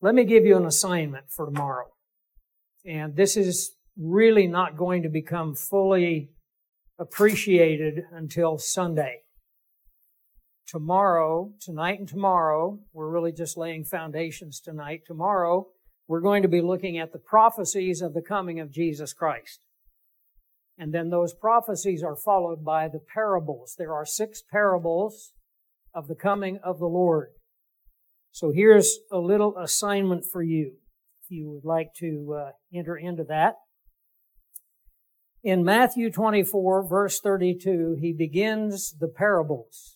Let me give you an assignment for tomorrow. And this is really not going to become fully appreciated until Sunday. Tonight and tomorrow, we're really just laying foundations tonight. Tomorrow, we're going to be looking at the prophecies of the coming of Jesus Christ. And then those prophecies are followed by the parables. There are 6 parables of the coming of the Lord. So here's a little assignment for you, if you would like to enter into that. In Matthew 24, verse 32, he begins the parables.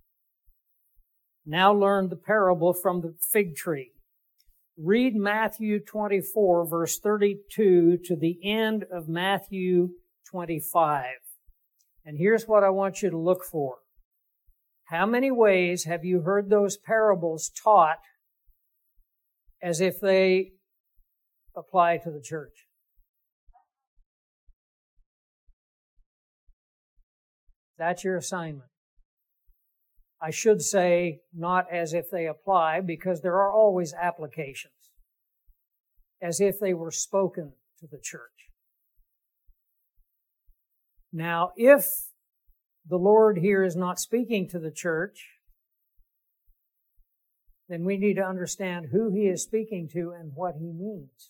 Now learn the parable from the fig tree. Read Matthew 24, verse 32 to the end of Matthew 25. And here's what I want you to look for. How many ways have you heard those parables taught as if they apply to the church? That's your assignment. I should say not as if they apply, because there are always applications. As if they were spoken to the church. Now, if the Lord here is not speaking to the church, then we need to understand who He is speaking to and what He means.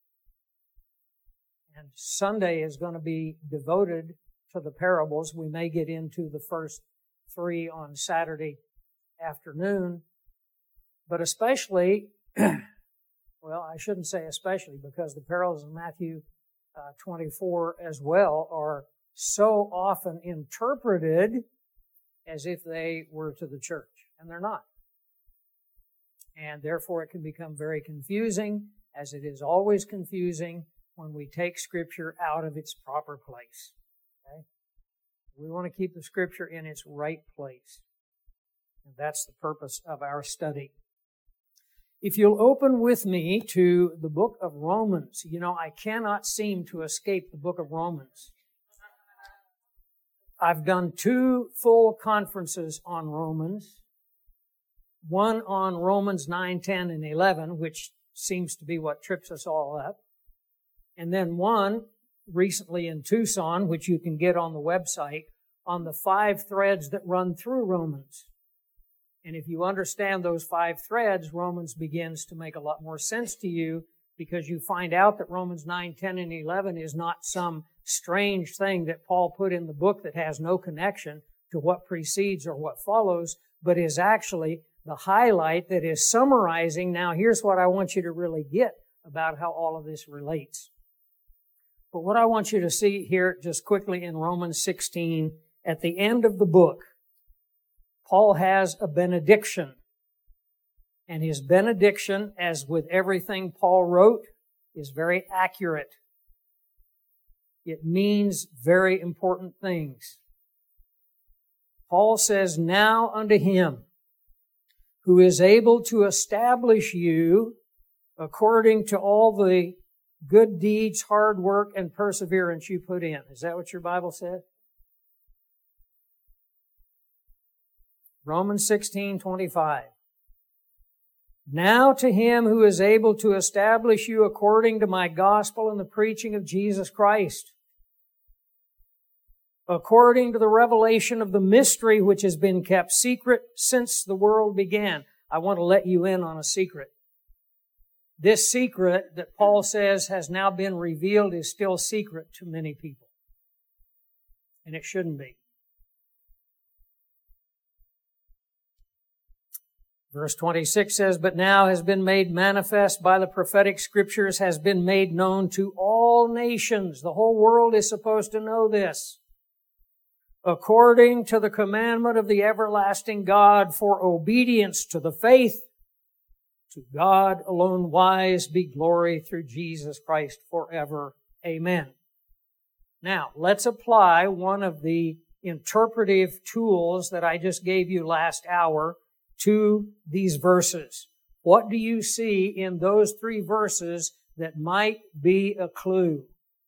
And Sunday is going to be devoted to the parables. We may get into the first 3 on Saturday afternoon, but especially, well, I shouldn't say especially, because the parables in Matthew 24 as well are so often interpreted as if they were to the church, and they're not. And therefore it can become very confusing, as it is always confusing when we take Scripture out of its proper place. Okay? We want to keep the Scripture in its right place. And that's the purpose of our study. If you'll open with me to the book of Romans. You know, I cannot seem to escape the book of Romans. I've done 2 full conferences on Romans. One on Romans 9, 10, and 11, which seems to be what trips us all up. And then one recently in Tucson, which you can get on the website, on the 5 threads that run through Romans. And if you understand those 5 threads, Romans begins to make a lot more sense to you, because you find out that Romans 9, 10, and 11 is not some strange thing that Paul put in the book that has no connection to what precedes or what follows, but is actually the highlight that is summarizing. Now, here's what I want you to really get about how all of this relates. But what I want you to see here just quickly in Romans 16, at the end of the book, Paul has a benediction. And his benediction, as with everything Paul wrote, is very accurate. It means very important things. Paul says, "Now unto Him who is able to establish you according to all the good deeds, hard work, and perseverance you put in." Is that what your Bible said? Romans 16:25. "Now to Him who is able to establish you according to my gospel and the preaching of Jesus Christ, according to the revelation of the mystery which has been kept secret since the world began." I want to let you in on a secret. This secret that Paul says has now been revealed is still secret to many people. And it shouldn't be. Verse 26 says, "But now has been made manifest by the prophetic scriptures, has been made known to all nations." The whole world is supposed to know this. "According to the commandment of the everlasting God, for obedience to the faith, to God alone wise be glory through Jesus Christ forever. Amen." Now, let's apply one of the interpretive tools that I just gave you last hour to these verses. What do you see in those 3 verses that might be a clue?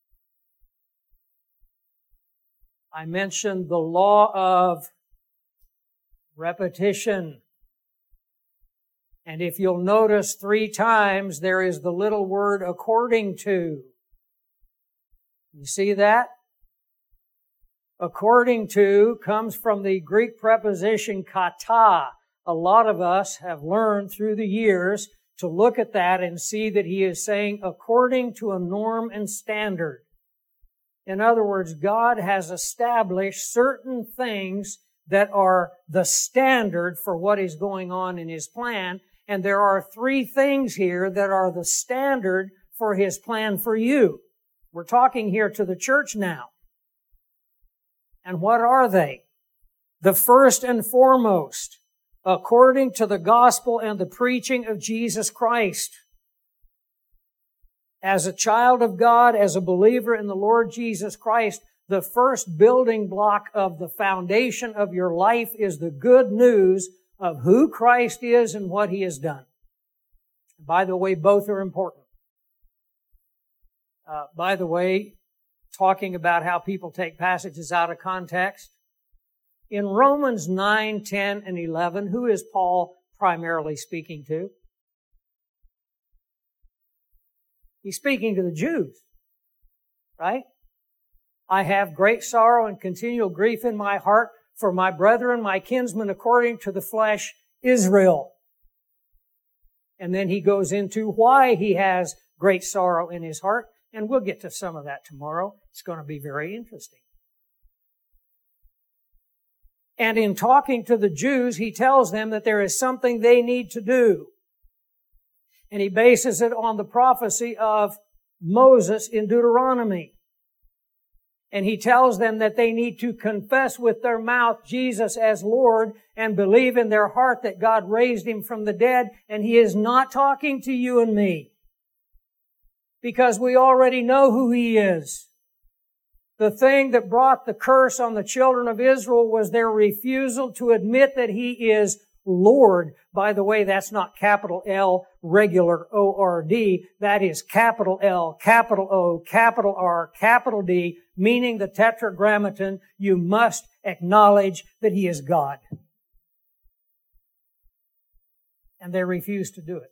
I mentioned the law of repetition. And if you'll notice 3 times, there is the little word according to. You see that? According to comes from the Greek preposition kata. A lot of us have learned through the years to look at that and see that he is saying according to a norm and standard. In other words, God has established certain things that are the standard for what is going on in His plan. And there are 3 things here that are the standard for His plan for you. We're talking here to the church now. And what are they? The first and foremost, according to the gospel and the preaching of Jesus Christ. As a child of God, as a believer in the Lord Jesus Christ, the first building block of the foundation of your life is the good news of who Christ is and what He has done. By the way, both are important. By the way, talking about how people take passages out of context, in Romans 9, 10, and 11, who is Paul primarily speaking to? He's speaking to the Jews, right? I have great sorrow and continual grief in my heart for my brethren, my kinsmen, according to the flesh, Israel. And then he goes into why he has great sorrow in his heart, and we'll get to some of that tomorrow. It's going to be very interesting. And in talking to the Jews, he tells them that there is something they need to do. And he bases it on the prophecy of Moses in Deuteronomy. And he tells them that they need to confess with their mouth Jesus as Lord and believe in their heart that God raised Him from the dead. And he is not talking to you and me, because we already know who He is. The thing that brought the curse on the children of Israel was their refusal to admit that He is Lord. By the way, that's not capital L, regular O-R-D. That is capital L, capital O, capital R, capital D, meaning the tetragrammaton. You must acknowledge that He is God. And they refuse to do it.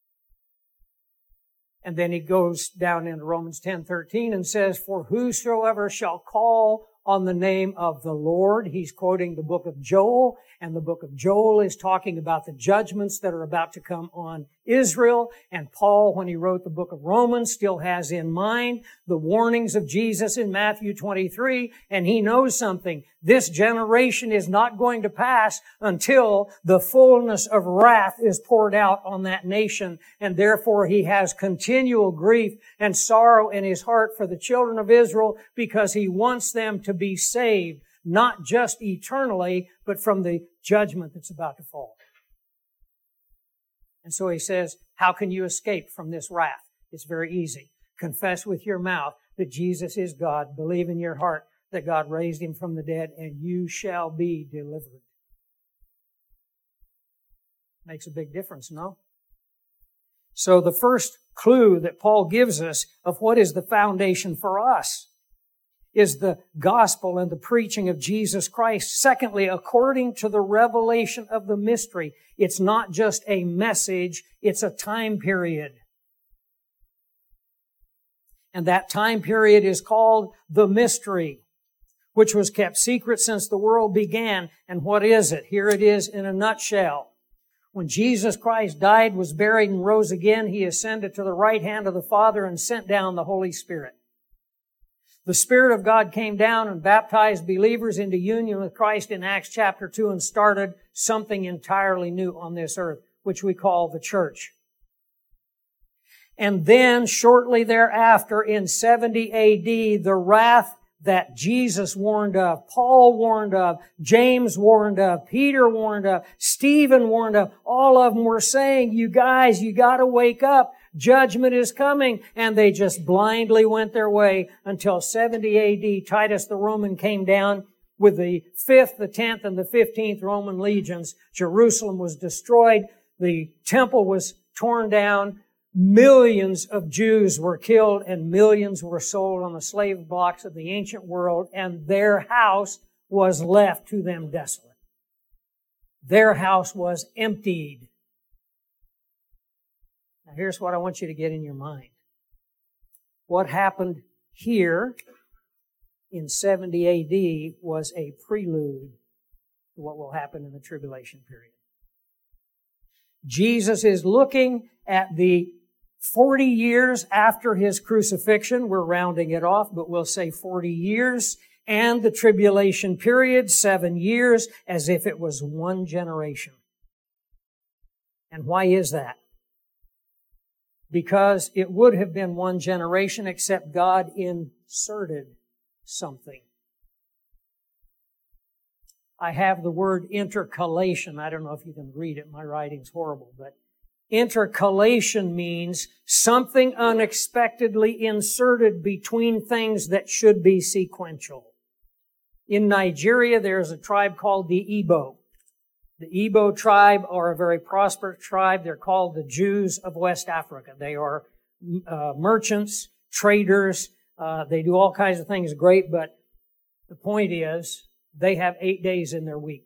And then he goes down into Romans 10:13 and says, for whosoever shall call on the name of the Lord. He's quoting the book of Joel, and the book of Joel is talking about the judgments that are about to come on Israel. And Paul, when he wrote the book of Romans, still has in mind the warnings of Jesus in Matthew 23, and he knows something. This generation is not going to pass until the fullness of wrath is poured out on that nation, and therefore he has continual grief and sorrow in his heart for the children of Israel, because he wants them to be saved, not just eternally, but from the judgment that's about to fall. And so he says, how can you escape from this wrath? It's very easy. Confess with your mouth that Jesus is God. Believe in your heart that God raised Him from the dead, and you shall be delivered. Makes a big difference, no? So the first clue that Paul gives us of what is the foundation for us is the gospel and the preaching of Jesus Christ. Secondly, according to the revelation of the mystery, it's not just a message, it's a time period. And that time period is called the mystery, which was kept secret since the world began. And what is it? Here it is in a nutshell. When Jesus Christ died, was buried, and rose again, He ascended to the right hand of the Father and sent down the Holy Spirit. The Spirit of God came down and baptized believers into union with Christ in Acts chapter 2 and started something entirely new on this earth, which we call the church. And then shortly thereafter, in 70 AD, the wrath that Jesus warned of, Paul warned of, James warned of, Peter warned of, Stephen warned of, all of them were saying, you guys, you gotta wake up. Judgment is coming. And they just blindly went their way until 70 AD. Titus the Roman came down with the 5th, the 10th, and the 15th Roman legions. Jerusalem was destroyed. The temple was torn down. Millions of Jews were killed and millions were sold on the slave blocks of the ancient world, and their house was left to them desolate. Their house was emptied. Now here's what I want you to get in your mind. What happened here in 70 AD was a prelude to what will happen in the tribulation period. Jesus is looking at the 40 years after His crucifixion. We're rounding it off, but we'll say 40 years. And the tribulation period, 7 years, as if it was one generation. And why is that? Because it would have been one generation, except God inserted something. I have the word intercalation. I don't know if you can read it. My writing's horrible, but intercalation means something unexpectedly inserted between things that should be sequential. In Nigeria, there's a tribe called the Igbo. The Igbo tribe are a very prosperous tribe. They're called the Jews of West Africa. They are merchants, traders. They do all kinds of things great, but the point is, they have 8 days in their week.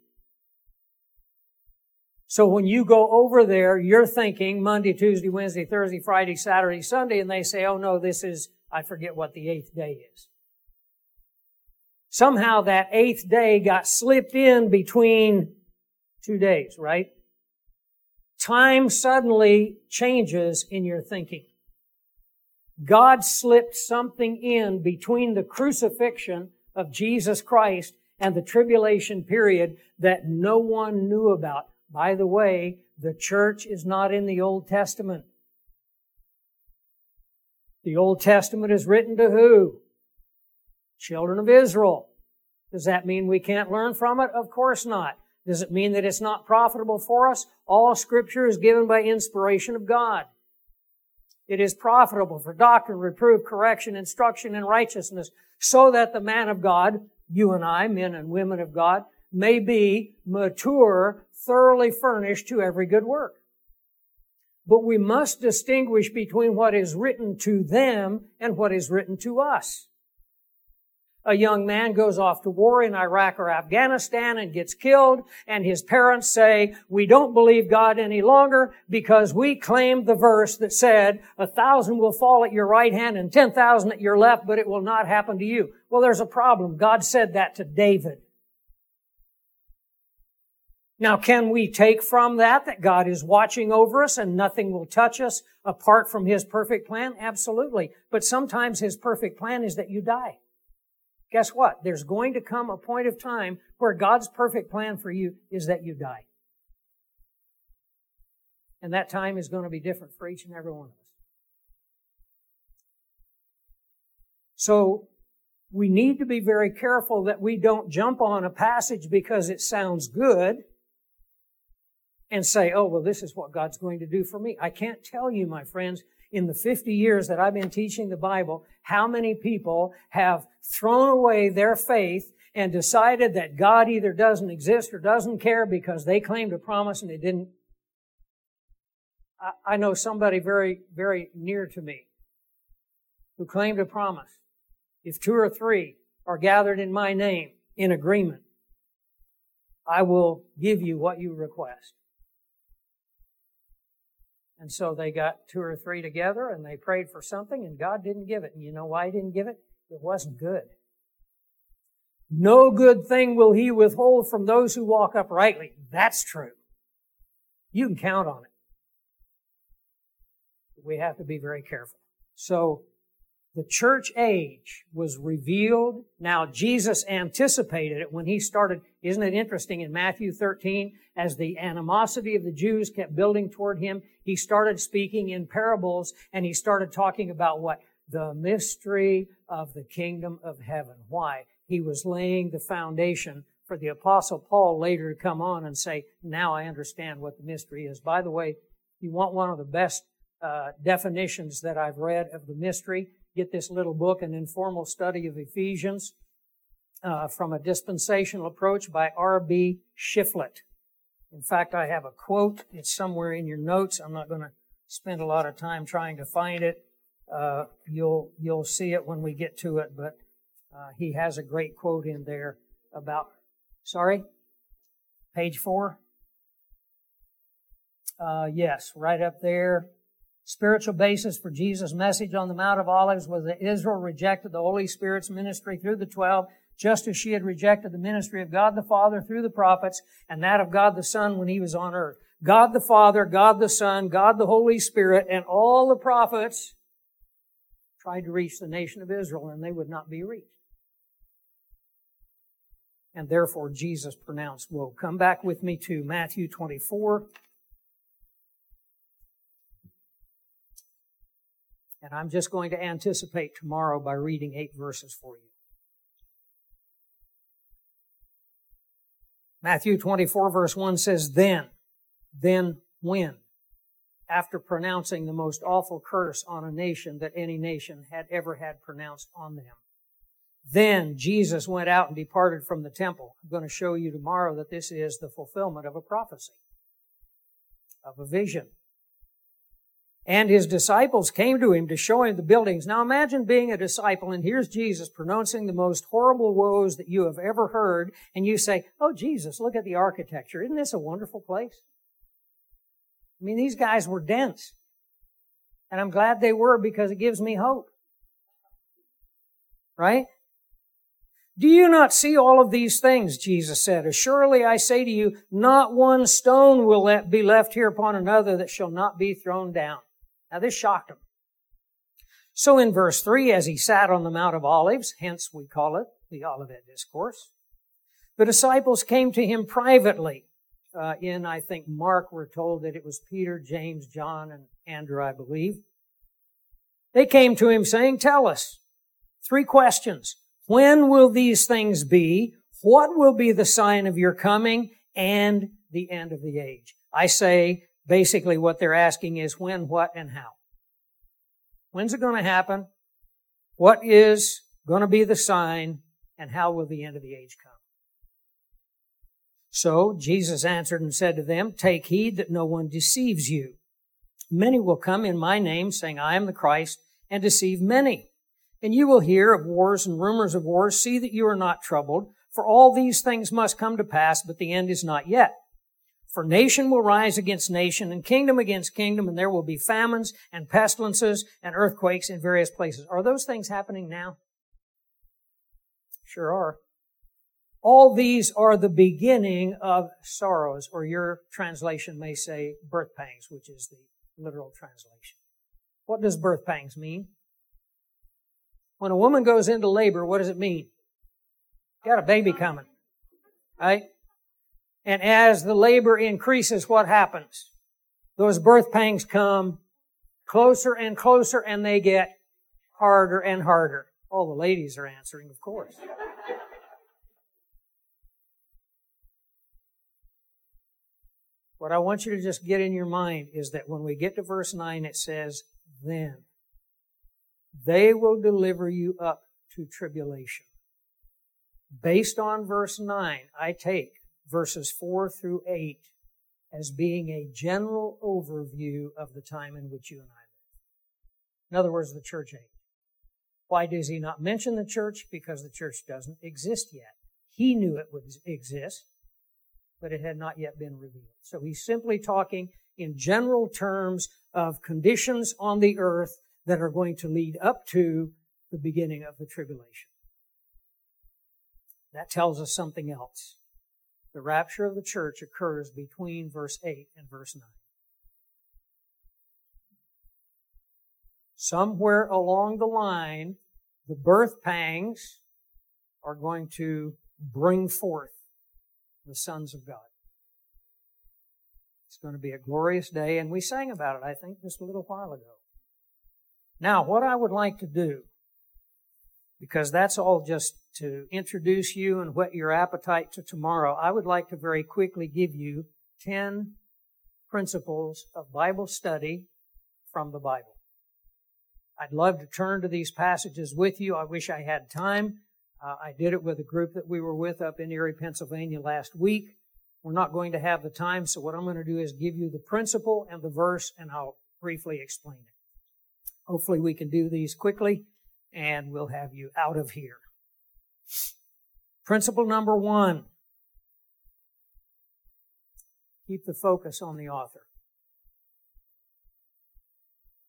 So when you go over there, you're thinking Monday, Tuesday, Wednesday, Thursday, Friday, Saturday, Sunday, and they say, oh no, this is, I forget what the 8th day is. Somehow that 8th day got slipped in between 2 days, right? Time suddenly changes in your thinking. God slipped something in between the crucifixion of Jesus Christ and the tribulation period that no one knew about. By the way, the church is not in the Old Testament. The Old Testament is written to who? Children of Israel. Does that mean we can't learn from it? Of course not. Does it mean that it's not profitable for us? All Scripture is given by inspiration of God. It is profitable for doctrine, reproof, correction, instruction in righteousness, so that the man of God, you and I, men and women of God, may be mature, thoroughly furnished to every good work. But we must distinguish between what is written to them and what is written to us. A young man goes off to war in Iraq or Afghanistan and gets killed, and his parents say, we don't believe God any longer because we claimed the verse that said, 1,000 will fall at your right hand and 10,000 at your left, but it will not happen to you. Well, there's a problem. God said that to David. Now, can we take from that God is watching over us and nothing will touch us apart from His perfect plan? Absolutely. But sometimes His perfect plan is that you die. Guess what? There's going to come a point of time where God's perfect plan for you is that you die. And that time is going to be different for each and every one of us. So, we need to be very careful that we don't jump on a passage because it sounds good and say, oh, well, this is what God's going to do for me. I can't tell you, my friends, in the 50 years that I've been teaching the Bible, how many people have thrown away their faith and decided that God either doesn't exist or doesn't care because they claimed a promise and they didn't. I know somebody very, very near to me who claimed a promise. If 2 or 3 are gathered in my name in agreement, I will give you what you request. And so they got 2 or 3 together and they prayed for something and God didn't give it. And you know why He didn't give it? It wasn't good. No good thing will He withhold from those who walk uprightly. That's true. You can count on it. We have to be very careful. So, the church age was revealed. Now, Jesus anticipated it when He started. Isn't it interesting in Matthew 13, as the animosity of the Jews kept building toward Him, He started speaking in parables and He started talking about what? The mystery of the kingdom of heaven. Why? He was laying the foundation for the Apostle Paul later to come on and say, now I understand what the mystery is. By the way, you want one of the best definitions that I've read of the mystery, get this little book, An Informal Study of Ephesians, from a dispensational approach by R.B. Shiflett. In fact, I have a quote. It's somewhere in your notes. I'm not going to spend a lot of time trying to find it. You'll see it when we get to it, but he has a great quote in there about, page 4? Yes, right up there. Spiritual basis for Jesus' message on the Mount of Olives was that Israel rejected the Holy Spirit's ministry through the 12, just as she had rejected the ministry of God the Father through the prophets and that of God the Son when He was on earth. God the Father, God the Son, God the Holy Spirit, and all the prophets tried to reach the nation of Israel, and they would not be reached. And therefore Jesus pronounced woe. Come back with me to Matthew 24. And I'm just going to anticipate tomorrow by reading 8 verses for you. Matthew 24 verse 1 says, Then when? After pronouncing the most awful curse on a nation that any nation had ever had pronounced on them. Then Jesus went out and departed from the temple. I'm going to show you tomorrow that this is the fulfillment of a prophecy, of a vision. And His disciples came to Him to show Him the buildings. Now imagine being a disciple, and here's Jesus pronouncing the most horrible woes that you have ever heard, and you say, oh, Jesus, look at the architecture. Isn't this a wonderful place? I mean, these guys were dense. And I'm glad they were, because it gives me hope. Right? Do you not see all of these things? Jesus said. Assuredly, I say to you, not one stone will be left here upon another that shall not be thrown down. Now, this shocked them. So in verse 3, as He sat on the Mount of Olives, hence we call it the Olivet Discourse, the disciples came to Him privately. In, I think, Mark, we're told that it was Peter, James, John, and Andrew, I believe. They came to Him saying, tell us. 3 questions. When will these things be? What will be the sign of your coming and the end of the age? I say, basically what they're asking is when, what, and how. When's it going to happen? What is going to be the sign? And how will the end of the age come? So Jesus answered and said to them, take heed that no one deceives you. Many will come in my name, saying, I am the Christ, and deceive many. And you will hear of wars and rumors of wars. See that you are not troubled, for all these things must come to pass, but the end is not yet. For nation will rise against nation, and kingdom against kingdom, and there will be famines and pestilences and earthquakes in various places. Are those things happening now? Sure are. All these are the beginning of sorrows, or your translation may say birth pangs, which is the literal translation. What does birth pangs mean? When a woman goes into labor, what does it mean? Got a baby coming, right? And as the labor increases, what happens? Those birth pangs come closer and closer, and they get harder and harder. All the ladies are answering, of course. What I want you to just get in your mind is that when we get to verse 9, it says, then they will deliver you up to tribulation. Based on verse 9, I take verses 4 through 8 as being a general overview of the time in which you and I live. In other words, the church age. Why does He not mention the church? Because the church doesn't exist yet. He knew it would exist, but it had not yet been revealed. So He's simply talking in general terms of conditions on the earth that are going to lead up to the beginning of the tribulation. That tells us something else. The rapture of the church occurs between verse 8 and verse 9. Somewhere along the line, the birth pangs are going to bring forth the sons of God. It's going to be a glorious day, and we sang about it, I think, just a little while ago. Now, what I would like to do, because that's all just to introduce you and whet your appetite to tomorrow, I would like to very quickly give you 10 principles of Bible study from the Bible. I'd love to turn to these passages with you. I wish I had time. I did it with a group that we were with up in Erie, Pennsylvania last week. We're not going to have the time, so what I'm going to do is give you the principle and the verse, and I'll briefly explain it. Hopefully we can do these quickly, and we'll have you out of here. Principle number 1. Keep the focus on the author.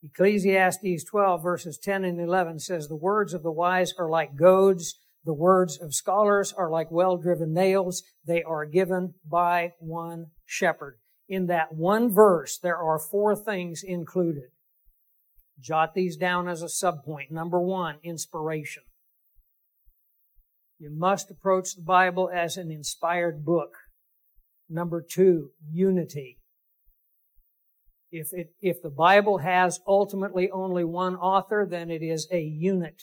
Ecclesiastes 12 verses 10 and 11 says, the words of the wise are like goads. The words of scholars are like well-driven nails. They are given by one shepherd. In that one verse, there are 4 things included. Jot these down as a subpoint. Number 1, inspiration. You must approach the Bible as an inspired book. Number 2, unity. If the Bible has ultimately only one author, then it is a unit.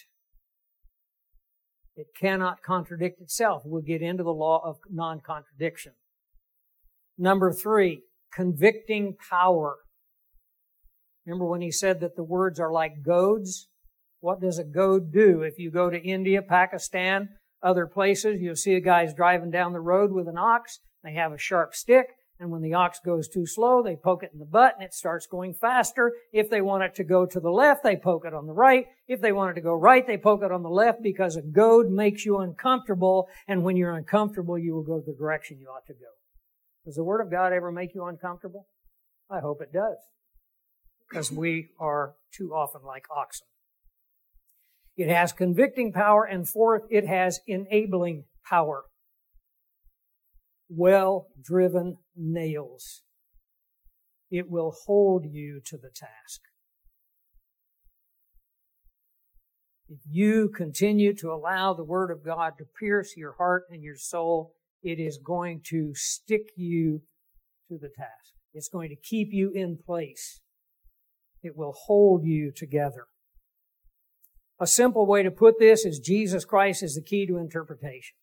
It cannot contradict itself. We'll get into the law of non-contradiction. Number 3, convicting power. Remember when he said that the words are like goads? What does a goad do? If you go to India, Pakistan, other places, you'll see guys driving down the road with an ox. They have a sharp stick, and when the ox goes too slow, they poke it in the butt and it starts going faster. If they want it to go to the left, they poke it on the right. If they want it to go right, they poke it on the left, because a goad makes you uncomfortable, and when you're uncomfortable, you will go the direction you ought to go. Does the Word of God ever make you uncomfortable? I hope it does, because we are too often like oxen. It has convicting power, and 4th, it has enabling power. Well-driven nails. It will hold you to the task. If you continue to allow the Word of God to pierce your heart and your soul, it is going to stick you to the task. It's going to keep you in place. It will hold you together. A simple way to put this is Jesus Christ is the key to interpretation.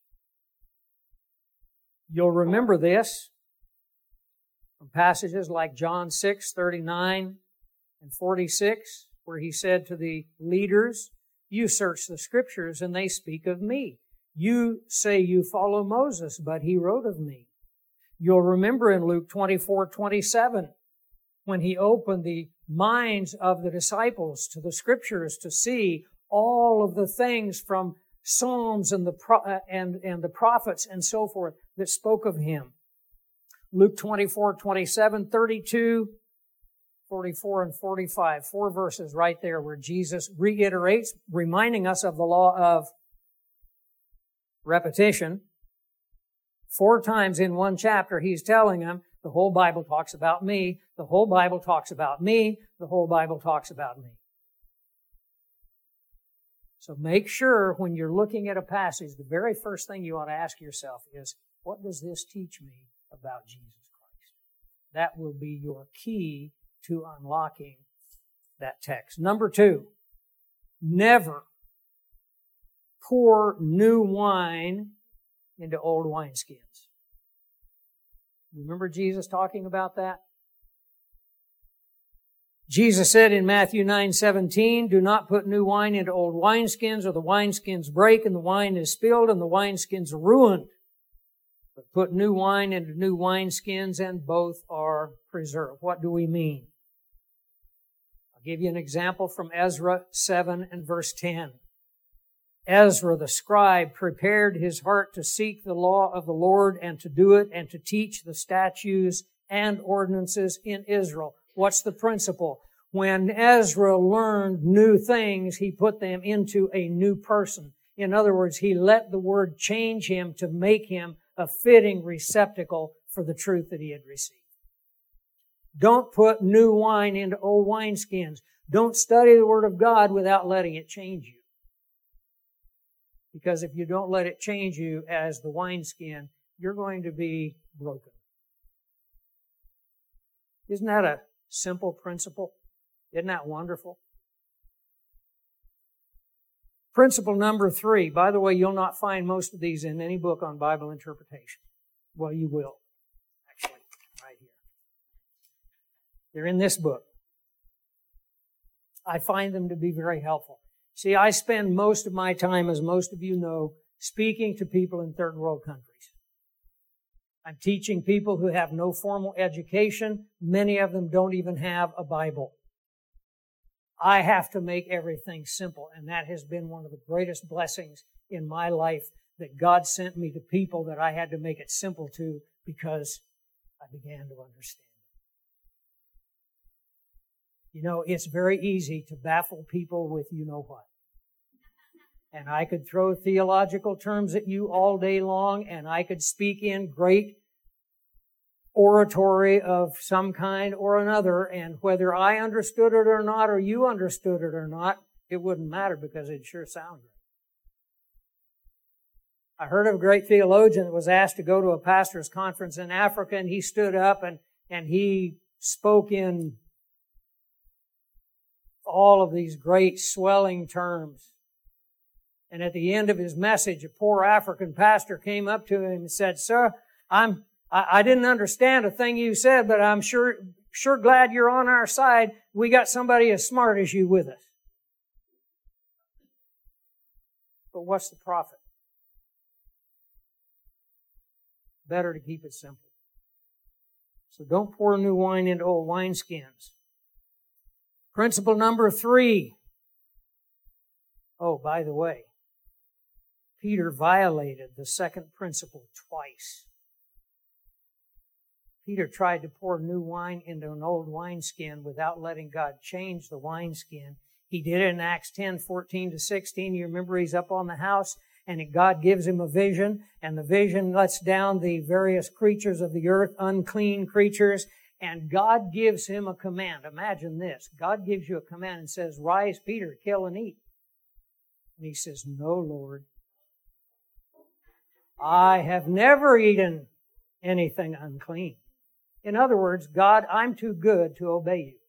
You'll remember this from passages like John 6:39 and 46, where he said to the leaders, you search the Scriptures and they speak of me. You say you follow Moses, but he wrote of me. You'll remember in Luke 24:27, when he opened the minds of the disciples to the Scriptures to see all of the things from Psalms and the prophets and so forth that spoke of him. Luke 24:27, 32, 44, and 45. 4 verses right there where Jesus reiterates, reminding us of the law of repetition. 4 times in one chapter, he's telling them, the whole Bible talks about me, the whole Bible talks about me, the whole Bible talks about me. So make sure when you're looking at a passage, the very first thing you ought to ask yourself is, what does this teach me about Jesus Christ? That will be your key to unlocking that text. Number 2, never pour new wine into old wineskins. Remember Jesus talking about that? Jesus said in Matthew 9:17, do not put new wine into old wineskins, or the wineskins break and the wine is spilled and the wineskins are ruined. But put new wine into new wineskins and both are preserved. What do we mean? I'll give you an example from Ezra 7 and verse 10. Ezra the scribe prepared his heart to seek the law of the Lord and to do it and to teach the statutes and ordinances in Israel. What's the principle? When Ezra learned new things, he put them into a new person. In other words, he let the Word change him to make him a fitting receptacle for the truth that he had received. Don't put new wine into old wineskins. Don't study the Word of God without letting it change you. Because if you don't let it change you as the wineskin, you're going to be broken. Isn't that a simple principle? Isn't that wonderful? Principle number 3. By the way, you'll not find most of these in any book on Bible interpretation. Well, you will. Actually, right here. They're in this book. I find them to be very helpful. See, I spend most of my time, as most of you know, speaking to people in third world countries. I'm teaching people who have no formal education. Many of them don't even have a Bible. I have to make everything simple, and that has been one of the greatest blessings in my life, that God sent me to people that I had to make it simple to, because I began to understand. You know, it's very easy to baffle people with you know what. And I could throw theological terms at you all day long, and I could speak in great oratory of some kind or another, and whether I understood it or not, or you understood it or not, it wouldn't matter because it'd sure sound great. I heard of a great theologian that was asked to go to a pastor's conference in Africa, and he stood up and he spoke in all of these great swelling terms. And at the end of his message, a poor African pastor came up to him and said, "Sir, I didn't understand a thing you said, but I'm sure glad you're on our side. We got somebody as smart as you with us." But what's the profit? Better to keep it simple. So don't pour new wine into old wineskins. Principle number 3. Oh, by the way, Peter violated the second principle twice. Peter tried to pour new wine into an old wineskin without letting God change the wineskin. He did it in Acts 10:14-16. You remember he's up on the house and God gives him a vision, and the vision lets down the various creatures of the earth, unclean creatures, and God gives him a command. Imagine this. God gives you a command and says, "Rise, Peter, kill and eat." And he says, "No, Lord. I have never eaten anything unclean." In other words, God, I'm too good to obey you.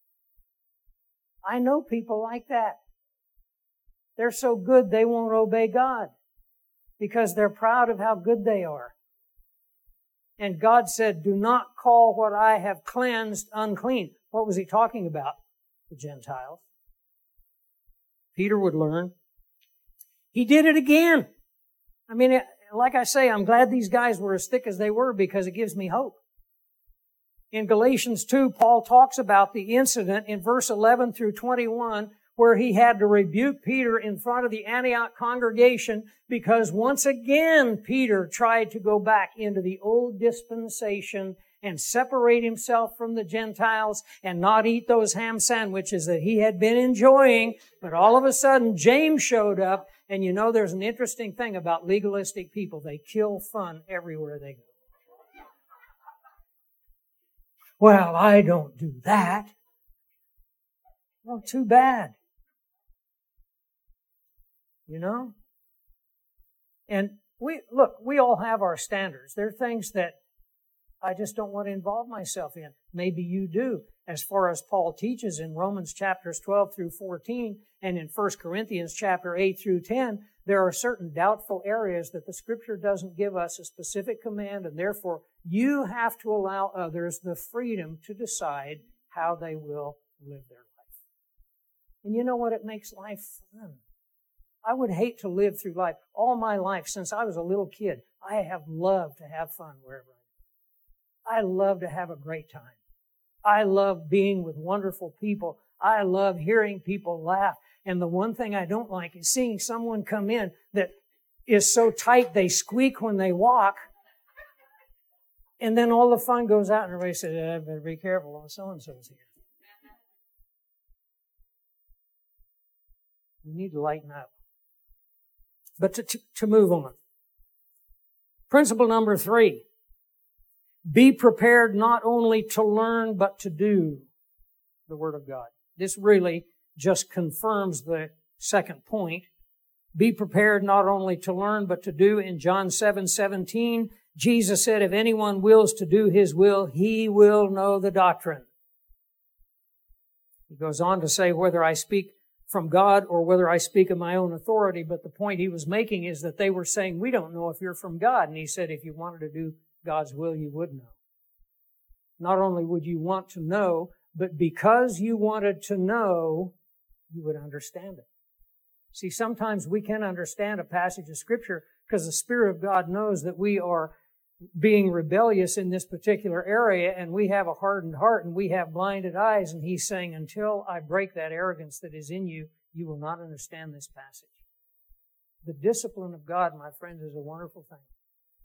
I know people like that. They're so good they won't obey God because they're proud of how good they are. And God said, "Do not call what I have cleansed unclean." What was he talking about? The Gentiles. Peter would learn. He did it again. I mean, like I say, I'm glad these guys were as thick as they were because it gives me hope. In Galatians 2, Paul talks about the incident in verse 11-21 where he had to rebuke Peter in front of the Antioch congregation because once again Peter tried to go back into the old dispensation and separate himself from the Gentiles and not eat those ham sandwiches that he had been enjoying. But all of a sudden James showed up, and you know there's an interesting thing about legalistic people. They kill fun everywhere they go. Well, I don't do that. Well, too bad. You know? And we all have our standards. There are things that I just don't want to involve myself in. Maybe you do, as far as Paul teaches in Romans chapters 12-14 and in 1 Corinthians chapter 8-10. There are certain doubtful areas that the Scripture doesn't give us a specific command, and therefore you have to allow others the freedom to decide how they will live their life. And you know what? It makes life fun. I would hate to live through life. All my life, since I was a little kid, I have loved to have fun wherever I go. I love to have a great time. I love being with wonderful people. I love hearing people laugh. And the one thing I don't like is seeing someone come in that is so tight they squeak when they walk. And then all the fun goes out and everybody says, "I better be careful when so-and-so's here." We need to lighten up. But to move on. Principle number 3. Be prepared not only to learn, but to do the Word of God. This really just confirms the second point. Be prepared not only to learn, but to do. In John 7:17, Jesus said, "If anyone wills to do His will, he will know the doctrine." He goes on to say, whether I speak from God or whether I speak of my own authority. But the point he was making is that they were saying, "We don't know if you're from God." And he said, if you wanted to do God's will, you would know. Not only would you want to know, but because you wanted to know, you would understand it. See, sometimes we can understand a passage of Scripture because the Spirit of God knows that we are being rebellious in this particular area, and we have a hardened heart and we have blinded eyes, and He's saying, until I break that arrogance that is in you, you will not understand this passage. The discipline of God, my friends, is a wonderful thing.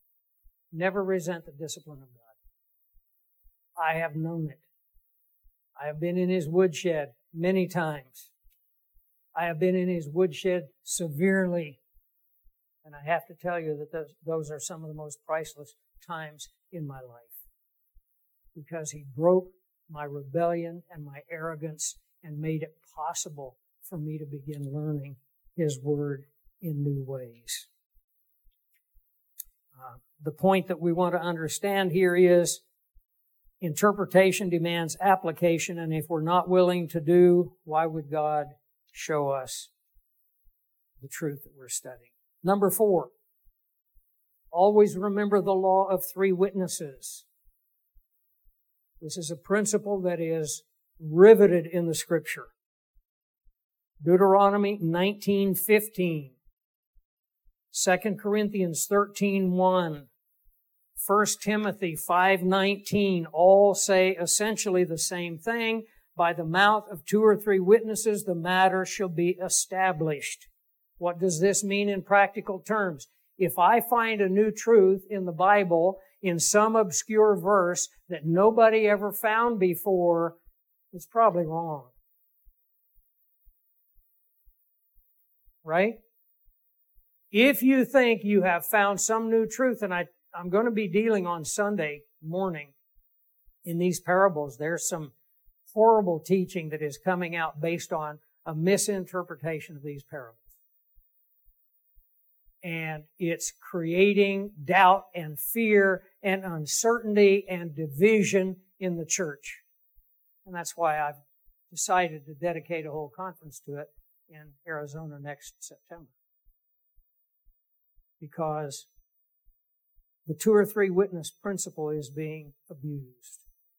Never resent the discipline of God. I have known it. I have been in his woodshed many times. I have been in his woodshed severely. And I have to tell you that those are some of the most priceless times in my life. Because he broke my rebellion and my arrogance and made it possible for me to begin learning his word in new ways. The point that we want to understand here is interpretation demands application, and if we're not willing to do, why would God show us the truth that we're studying? Number 4, always remember the law of 3 witnesses. This is a principle that is riveted in the Scripture. Deuteronomy 19:15, 2 Corinthians 13:1, 1 Timothy 5:19, all say essentially the same thing. By the mouth of 2 or 3 witnesses, the matter shall be established. What does this mean in practical terms? If I find a new truth in the Bible, in some obscure verse that nobody ever found before, it's probably wrong. Right? If you think you have found some new truth, and I'm going to be dealing on Sunday morning in these parables, there's some horrible teaching that is coming out based on a misinterpretation of these parables. And it's creating doubt and fear and uncertainty and division in the church. And that's why I've decided to dedicate a whole conference to it in Arizona next September. Because the 2 or 3 witness principle is being abused.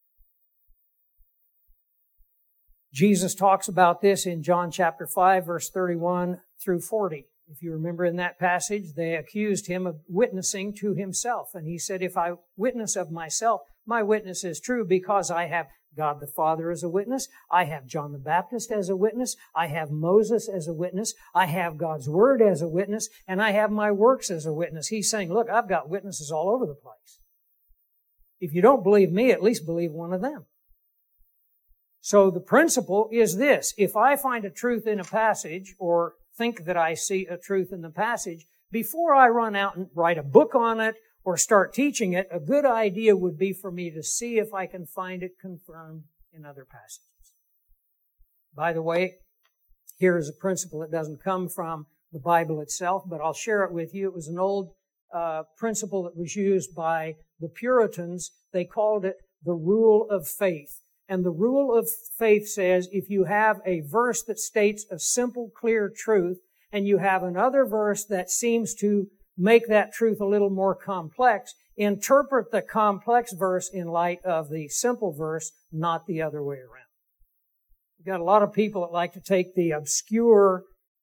Jesus talks about this in John chapter 5, verse 31 through 40. If you remember in that passage, they accused him of witnessing to himself. And he said, if I witness of myself, my witness is true because I have God the Father as a witness. I have John the Baptist as a witness. I have Moses as a witness. I have God's Word as a witness. And I have my works as a witness. He's saying, look, I've got witnesses all over the place. If you don't believe me, at least believe one of them. So the principle is this. If I find a truth in a passage or think that I see a truth in the passage, before I run out and write a book on it or start teaching it, a good idea would be for me to see if I can find it confirmed in other passages. By the way, here is a principle that doesn't come from the Bible itself, but I'll share it with you. It was an old principle that was used by the Puritans. They called it the rule of faith. And the rule of faith says if you have a verse that states a simple, clear truth, and you have another verse that seems to make that truth a little more complex, interpret the complex verse in light of the simple verse, not the other way around. You've got a lot of people that like to take the obscure,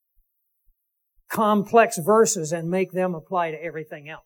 complex verses and make them apply to everything else.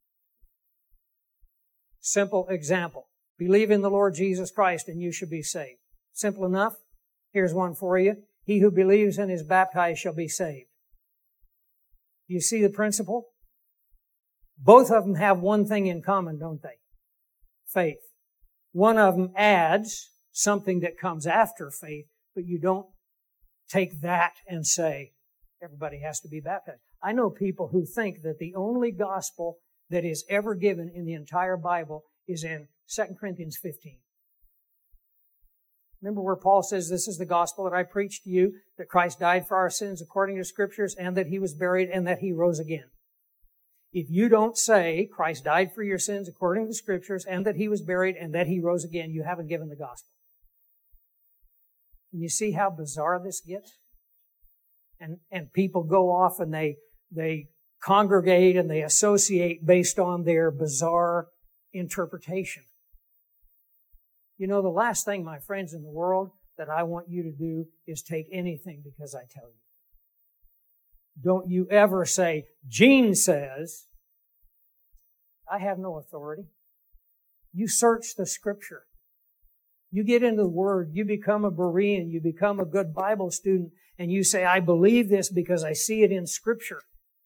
Simple example. Believe in the Lord Jesus Christ and you shall be saved. Simple enough. Here's one for you. He who believes and is baptized shall be saved. You see the principle? Both of them have one thing in common, don't they? Faith. One of them adds something that comes after faith, but you don't take that and say everybody has to be baptized. I know people who think that the only gospel that is ever given in the entire Bible is in 2 Corinthians 15. Remember where Paul says, this is the gospel that I preached to you, that Christ died for our sins according to Scriptures, and that He was buried, and that He rose again. If you don't say Christ died for your sins according to the Scriptures, and that He was buried, and that He rose again, you haven't given the gospel. Can you see how bizarre this gets? And people go off and they congregate and they associate based on their bizarre interpretation. You know, the last thing, my friends, in the world that I want you to do is take anything because I tell you. Don't you ever say, Gene says. I have no authority. You search the Scripture. You get into the Word. You become a Berean. You become a good Bible student. And you say, I believe this because I see it in Scripture.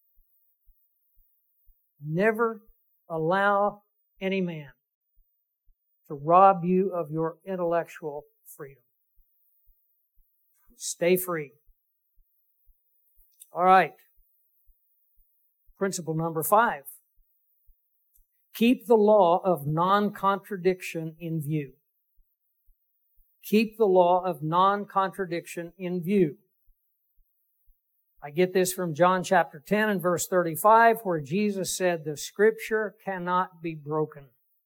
Never allow any man to rob you of your intellectual freedom. Stay free. All right. Principle number 5. Keep the law of non-contradiction in view. Keep the law of non-contradiction in view. I get this from John chapter 10 and verse 35, where Jesus said, the Scripture cannot be broken.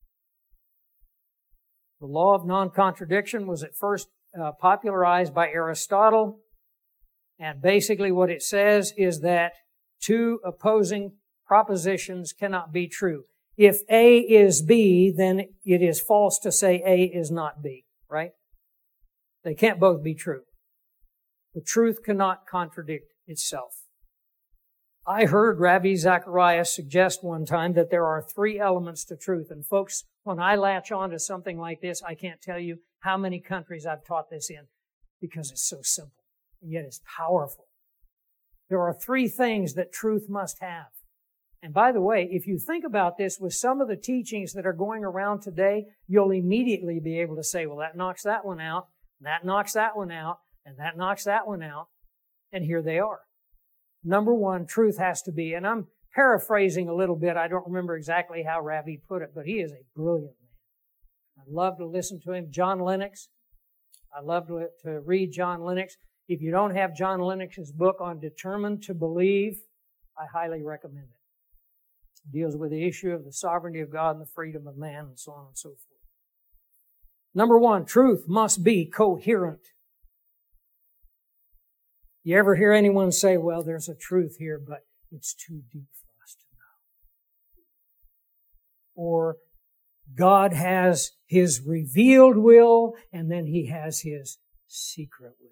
The law of non-contradiction was at first popularized by Aristotle. And basically what it says is that two opposing propositions cannot be true. If A is B, then it is false to say A is not B, right? They can't both be true. The truth cannot contradict itself. I heard Ravi Zacharias suggest one time that there are 3 elements to truth. And folks, when I latch on to something like this, I can't tell you how many countries I've taught this in because it's so simple, and yet it's powerful. There are 3 things that truth must have. And by the way, if you think about this with some of the teachings that are going around today, you'll immediately be able to say, well, that knocks that one out, and that knocks that one out, and that knocks that one out. And here they are. Number 1, truth has to be, and I'm paraphrasing a little bit. I don't remember exactly how Ravi put it, but he is a brilliant man. I love to listen to him. John Lennox. I love to read John Lennox. If you don't have John Lennox's book on Determined to Believe, I highly recommend it. It deals with the issue of the sovereignty of God and the freedom of man and so on and so forth. Number 1, truth must be coherent. You ever hear anyone say, well, there's a truth here, but it's too deep for us to know? Or God has His revealed will, and then He has His secret will.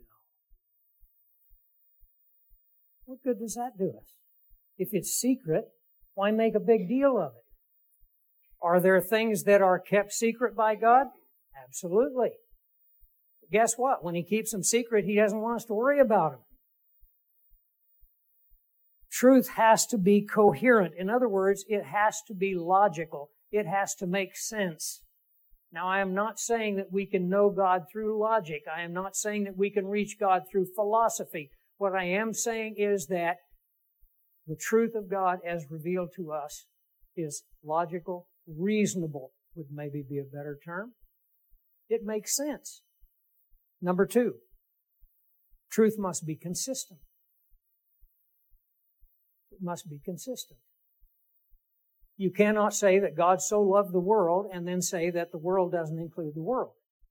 What good does that do us? If it's secret, why make a big deal of it? Are there things that are kept secret by God? Absolutely. But guess what? When He keeps them secret, He doesn't want us to worry about them. Truth has to be coherent. In other words, it has to be logical. It has to make sense. Now, I am not saying that we can know God through logic. I am not saying that we can reach God through philosophy. What I am saying is that the truth of God as revealed to us is logical, reasonable, would maybe be a better term. It makes sense. Number 2, truth must be consistent. It must be consistent. You cannot say that God so loved the world and then say that the world doesn't include the world.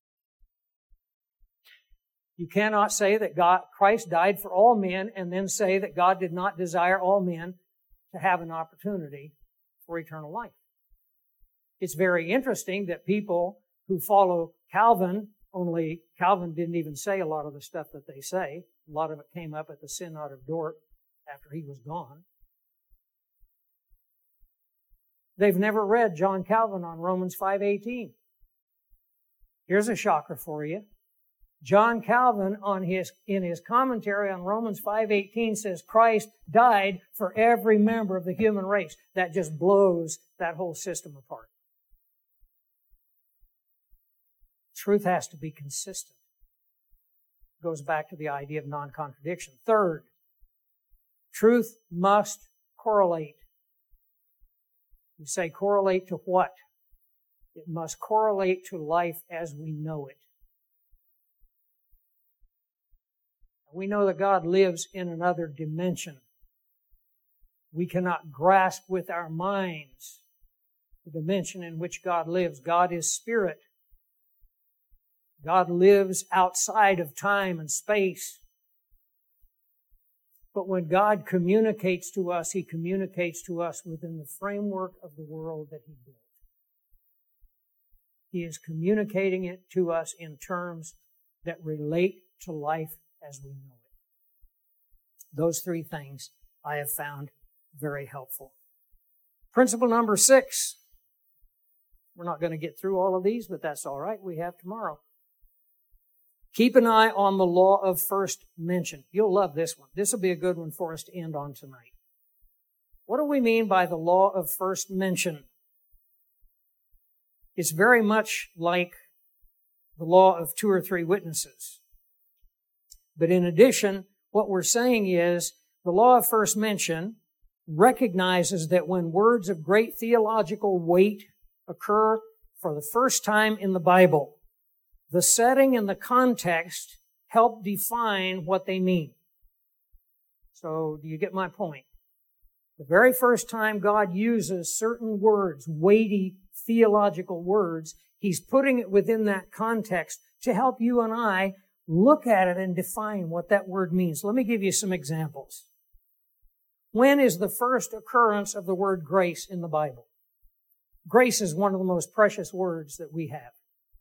You cannot say that Christ died for all men and then say that God did not desire all men to have an opportunity for eternal life. It's very interesting that people who follow Calvin, only Calvin didn't even say a lot of the stuff that they say. A lot of it came up at the Synod of Dort after he was gone. They've never read John Calvin on Romans 5:18. Here's a shocker for you. John Calvin, in his commentary on Romans 5:18, says Christ died for every member of the human race. That just blows that whole system apart. Truth has to be consistent. Goes back to the idea of non-contradiction. Third, truth must correlate. You say correlate to what? It must correlate to life as we know it. We know that God lives in another dimension. We cannot grasp with our minds the dimension in which God lives. God is spirit. God lives outside of time and space. But when God communicates to us, He communicates to us within the framework of the world that He built. He is communicating it to us in terms that relate to life as we know it. Those 3 things I have found very helpful. Principle number 6. We're not going to get through all of these, but that's all right. We have tomorrow. Keep an eye on the law of first mention. You'll love this one. This will be a good one for us to end on tonight. What do we mean by the law of first mention? It's very much like the law of 2 or 3 witnesses. But in addition, what we're saying is the law of first mention recognizes that when words of great theological weight occur for the first time in the Bible, the setting and the context help define what they mean. So, do you get my point? The very first time God uses certain words, weighty theological words, He's putting it within that context to help you and I look at it and define what that word means. Let me give you some examples. When is the first occurrence of the word grace in the Bible? Grace is one of the most precious words that we have.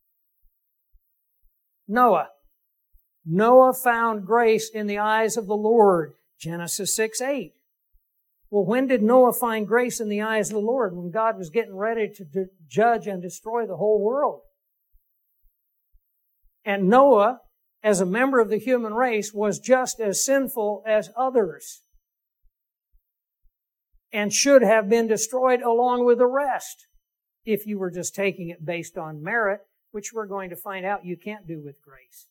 Noah. Noah found grace in the eyes of the Lord. Genesis 6:8. Well, when did Noah find grace in the eyes of the Lord? When God was getting ready to judge and destroy the whole world. And Noah, as a member of the human race, was just as sinful as others and should have been destroyed along with the rest if you were just taking it based on merit, which we're going to find out you can't do with grace.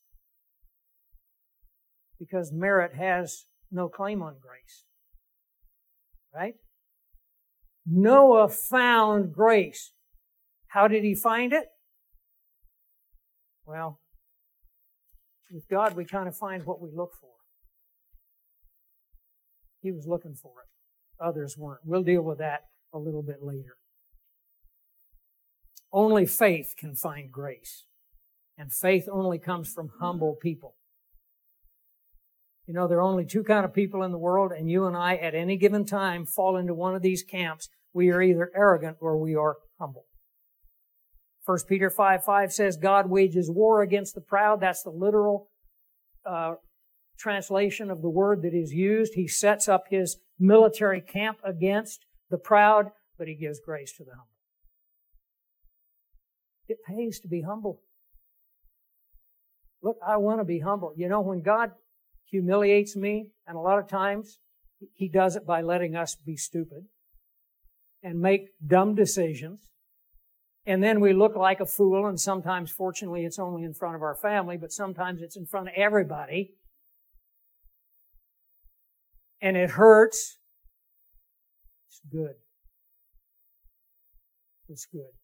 Because merit has no claim on grace. Right? Noah found grace. How did he find it? Well, with God we kind of find what we look for. He was looking for it. Others weren't. We'll deal with that a little bit later. Only faith can find grace. And faith only comes from humble people. You know, there are only 2 kinds of people in the world, and you and I, at any given time, fall into one of these camps. We are either arrogant or we are humble. 1 Peter 5:5 says, God wages war against the proud. That's the literal translation of the word that is used. He sets up his military camp against the proud, but he gives grace to the humble. It pays to be humble. Look, I want to be humble. You know, when God humiliates me, and a lot of times He does it by letting us be stupid and make dumb decisions. And then we look like a fool, and sometimes, fortunately, it's only in front of our family, but sometimes it's in front of everybody. And it hurts. It's good. It's good.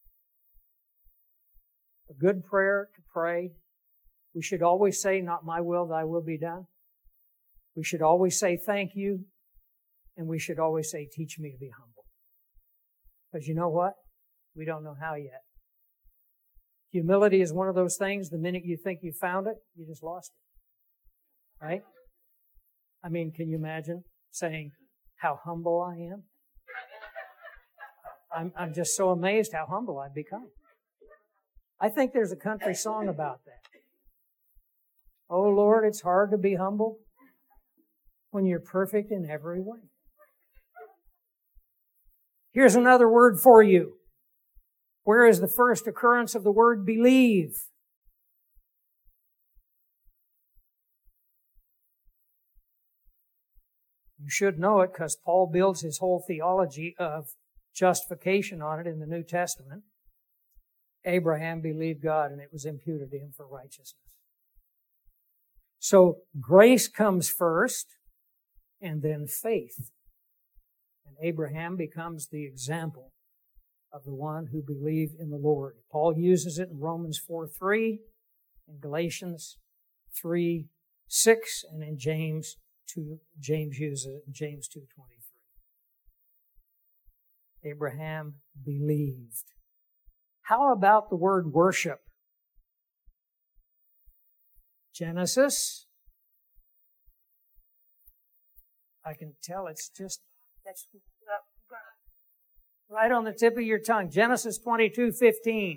A good prayer to pray. We should always say, not my will, thy will be done. We should always say thank you. And we should always say, teach me to be humble. Because you know what? We don't know how yet. Humility is one of those things, the minute you think you found it, you just lost it. Right? I mean, can you imagine saying how humble I am? I'm just so amazed how humble I've become. I think there's a country song about that. Oh Lord, it's hard to be humble when you're perfect in every way. Here's another word for you. Where is the first occurrence of the word believe? You should know it because Paul builds his whole theology of justification on it in the New Testament. Abraham believed God and it was imputed to him for righteousness. So grace comes first and then faith. And Abraham becomes the example of the one who believed in the Lord. Paul uses it in Romans 4:3, in Galatians 3:6, and in James 2. James uses it in James 2:23. Abraham believed. How about the word worship? Genesis. I can tell it's just, that's right on the tip of your tongue. Genesis 22:15.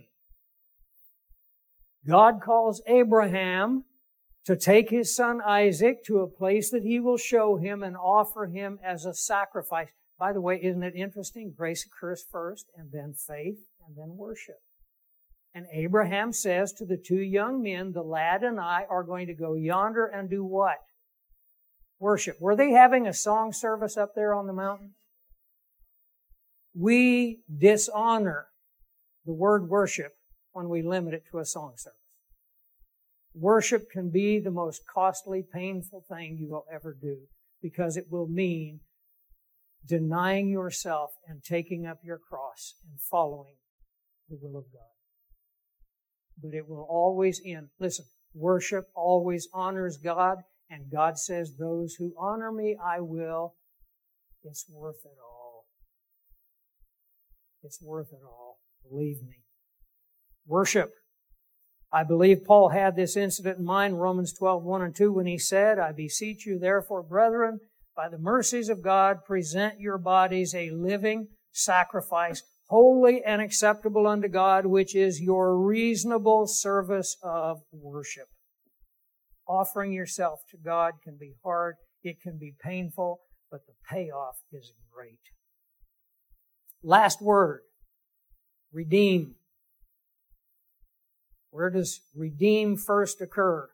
God calls Abraham to take his son Isaac to a place that he will show him and offer him as a sacrifice. By the way, isn't it interesting? Grace occurs first, and then faith, and then worship. And Abraham says to the 2 young men, the lad and I are going to go yonder and do what? Worship. Were they having a song service up there on the mountain? We dishonor the word worship when we limit it to a song service. Worship can be the most costly, painful thing you will ever do, because it will mean denying yourself and taking up your cross and following the will of God. But it will always end. Listen, worship always honors God, and God says, those who honor me, I will. It's worth it all. It's worth it all. Believe me. Worship. I believe Paul had this incident in mind, Romans 12:1 and 2, when he said, I beseech you, therefore, brethren, by the mercies of God, present your bodies a living sacrifice, holy and acceptable unto God, which is your reasonable service of worship. Offering yourself to God can be hard, it can be painful, but the payoff is great. Last word, redeem. Where does redeem first occur?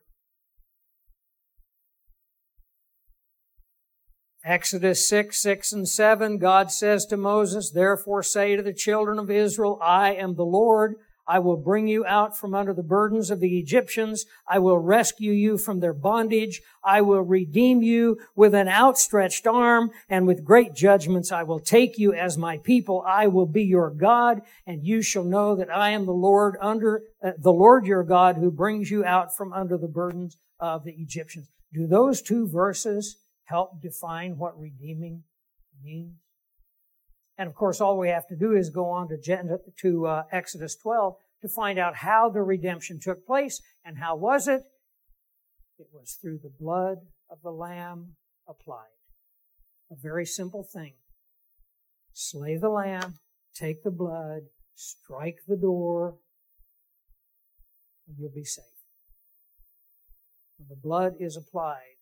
Exodus 6 and 7, God says to Moses, therefore say to the children of Israel, I am the Lord. I will bring you out from under the burdens of the Egyptians. I will rescue you from their bondage. I will redeem you with an outstretched arm, and with great judgments I will take you as my people. I will be your God, and you shall know that I am the Lord your God, who brings you out from under the burdens of the Egyptians. Do those two verses help define what redeeming means? And of course, all we have to do is go on to Exodus 12 to find out how the redemption took place. And how was it? It was through the blood of the Lamb applied. A very simple thing. Slay the lamb, take the blood, strike the door, and you'll be safe. When the blood is applied,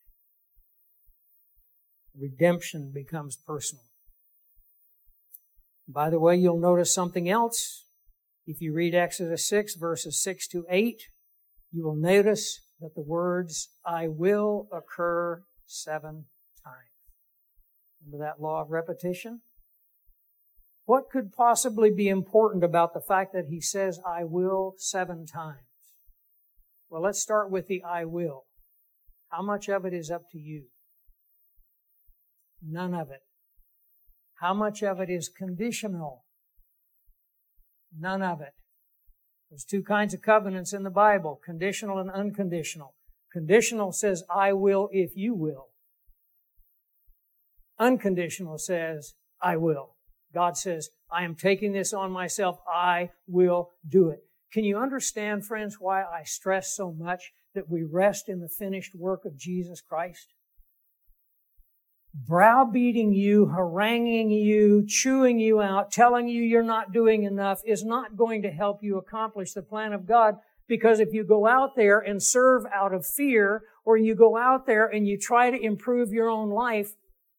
redemption becomes personal. By the way, you'll notice something else. If you read Exodus 6, verses 6 to 8, you will notice that the words, I will, occur 7 times. Remember that law of repetition? What could possibly be important about the fact that he says, I will 7 times? Well, let's start with the I will. How much of it is up to you? None of it. How much of it is conditional? None of it. There's 2 kinds of covenants in the Bible, conditional and unconditional. Conditional says, I will if you will. Unconditional says, I will. God says, I am taking this on myself. I will do it. Can you understand, friends, why I stress so much that we rest in the finished work of Jesus Christ? Browbeating you, haranguing you, chewing you out, telling you you're not doing enough is not going to help you accomplish the plan of God, because if you go out there and serve out of fear, or you go out there and you try to improve your own life,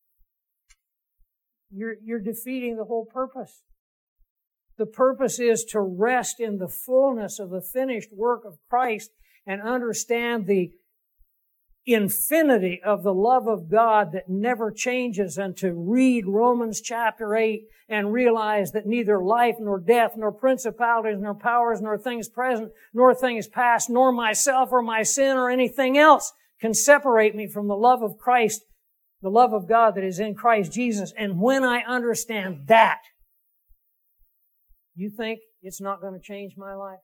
you're defeating the whole purpose. The purpose is to rest in the fullness of the finished work of Christ and understand the infinity of the love of God that never changes, and to read Romans chapter 8 and realize that neither life nor death nor principalities nor powers nor things present nor things past nor myself or my sin or anything else can separate me from the love of Christ, the love of God that is in Christ Jesus. And when I understand that, you think it's not going to change my life?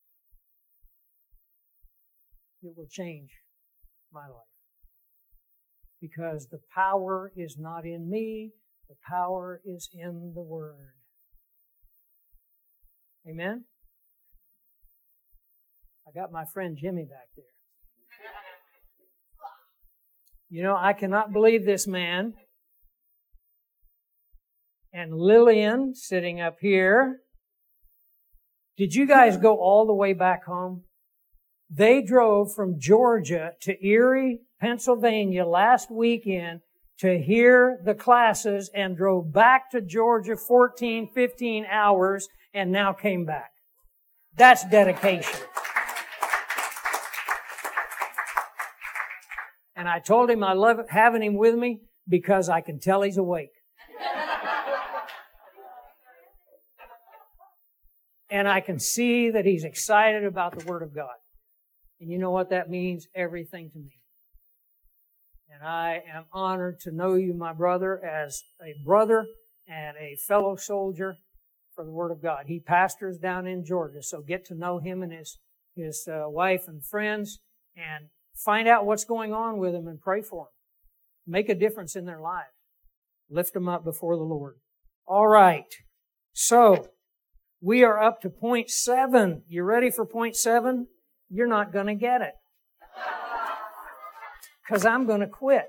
It will change my life. Because the power is not in me, the power is in the Word. Amen? I got my friend Jimmy back there. You know, I cannot believe this man and Lillian sitting up here. Did you guys go all the way back home? They drove from Georgia to Erie, Pennsylvania last weekend to hear the classes, and drove back to Georgia 14, 15 hours and now came back. That's dedication. And I told him I love having him with me because I can tell he's awake. And I can see that he's excited about the Word of God. And you know what that means? Everything to me. And I am honored to know you, my brother, as a brother and a fellow soldier for the Word of God. He pastors down in Georgia, so get to know him and his wife and friends and find out what's going on with them and pray for them. Make a difference in their lives. Lift them up before the Lord. All right. So, we are up to point 7. You ready for point 7? You're not going to get it. Because I'm going to quit.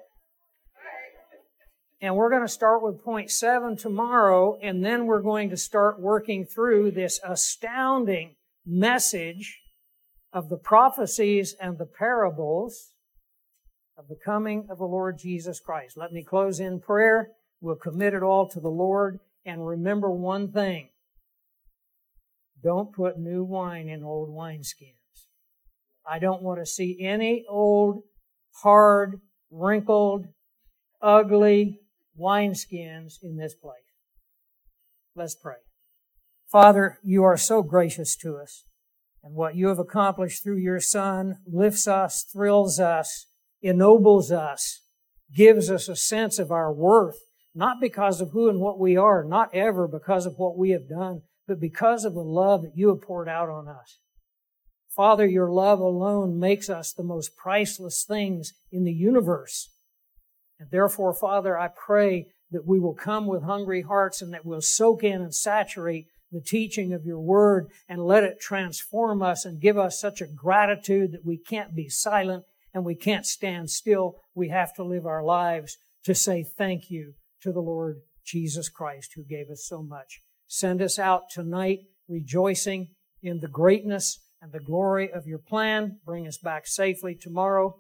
And we're going to start with point 7 tomorrow, and then we're going to start working through this astounding message of the prophecies and the parables of the coming of the Lord Jesus Christ. Let me close in prayer. We'll commit it all to the Lord, and remember one thing. Don't put new wine in old wineskins. I don't want to see any old, hard, wrinkled, ugly wineskins in this place. Let's pray. Father, you are so gracious to us, and what you have accomplished through your Son lifts us, thrills us, ennobles us, gives us a sense of our worth, not because of who and what we are, not ever because of what we have done, but because of the love that you have poured out on us. Father, your love alone makes us the most priceless things in the universe. And therefore, Father, I pray that we will come with hungry hearts and that we'll soak in and saturate the teaching of your word and let it transform us and give us such a gratitude that we can't be silent and we can't stand still. We have to live our lives to say thank you to the Lord Jesus Christ who gave us so much. Send us out tonight rejoicing in the greatness and the glory of your plan. Bring us back safely tomorrow.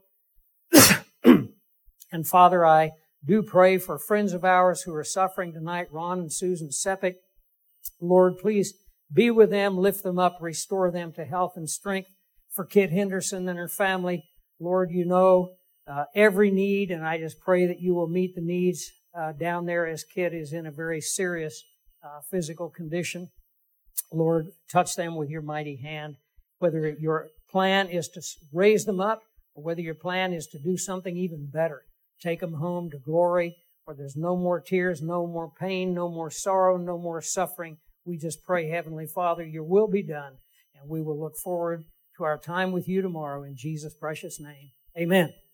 And Father, I do pray for friends of ours who are suffering tonight, Ron and Susan Sepik. Lord, please be with them, lift them up, restore them to health and strength. For Kit Henderson and her family, Lord, you know every need, and I just pray that you will meet the needs down there as Kit is in a very serious physical condition. Lord, touch them with your mighty hand. Whether your plan is to raise them up or whether your plan is to do something even better. Take them home to glory where there's no more tears, no more pain, no more sorrow, no more suffering. We just pray, Heavenly Father, your will be done, and we will look forward to our time with you tomorrow in Jesus' precious name. Amen.